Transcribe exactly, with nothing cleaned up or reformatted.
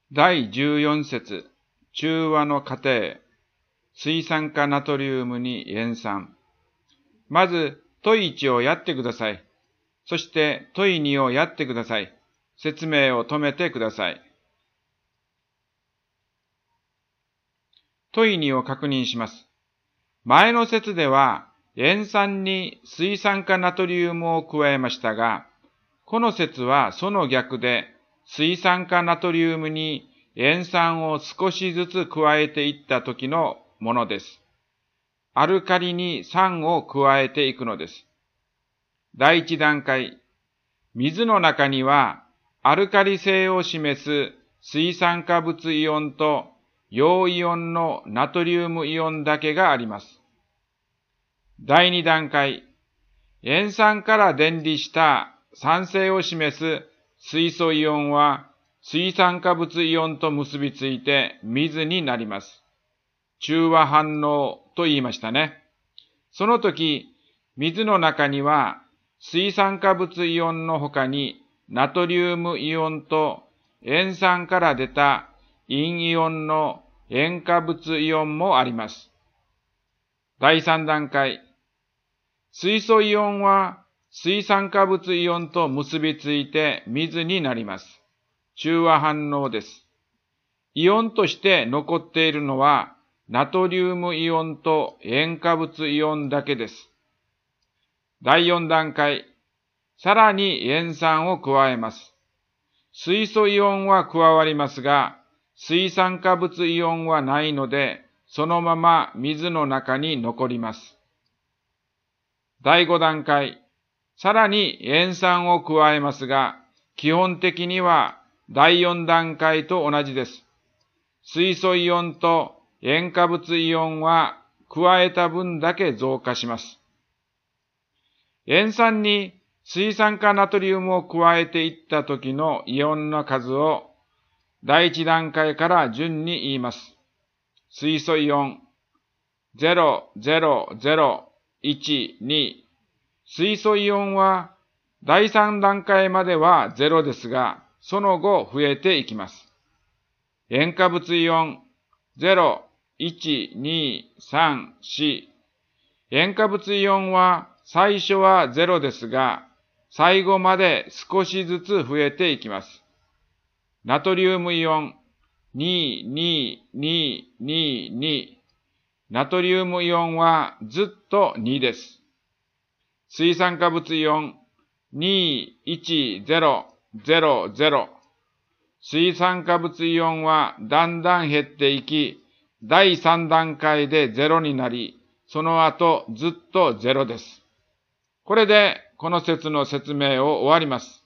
だいじゅうよん節、中和の過程、水酸化ナトリウムに塩酸。まず、問いいちをやってください。そして、問いにをやってください。説明を止めてください。問いにを確認します。前の節では、塩酸に水酸化ナトリウムを加えましたが、この節はその逆で、水酸化ナトリウムに塩酸を少しずつ加えていった時のものです。アルカリに酸を加えていくのです。第一段階、水の中にはアルカリ性を示す水酸化物イオンと陽イオンのナトリウムイオンだけがあります。第二段階、塩酸から電離した酸性を示す水素イオンは水酸化物イオンと結びついて水になります。中和反応と言いましたね。その時、水の中には水酸化物イオンの他にナトリウムイオンと塩酸から出た陰イオンの塩化物イオンもあります。第三段階、水素イオンは水酸化物イオンと結びついて水になります。中和反応です。イオンとして残っているのはナトリウムイオンと塩化物イオンだけです。第四段階、さらに塩酸を加えます。水素イオンは加わりますが、水酸化物イオンはないので、そのまま水の中に残ります。第五段階、さらに塩酸を加えますが、基本的には第四段階と同じです。水素イオンと塩化物イオンは加えた分だけ増加します。塩酸に水酸化ナトリウムを加えていった時のイオンの数を第一段階から順に言います。水素イオンゼロ、ゼロ、ゼロ、いち、に。水素イオンは第三段階まではゼロですが、その後増えていきます。塩化物イオンゼロ、いち、に、さん、よん。塩化物イオンは最初はゼロですが、最後まで少しずつ増えていきます。ナトリウムイオンに、に、に、に、に。ナトリウムイオンはずっとにです。水酸化物イオンに、いち、ゼロ、ゼロ、ゼロ。水酸化物イオンはだんだん減っていき、第三段階でゼロになり、その後ずっとゼロです。これでこの節の説明を終わります。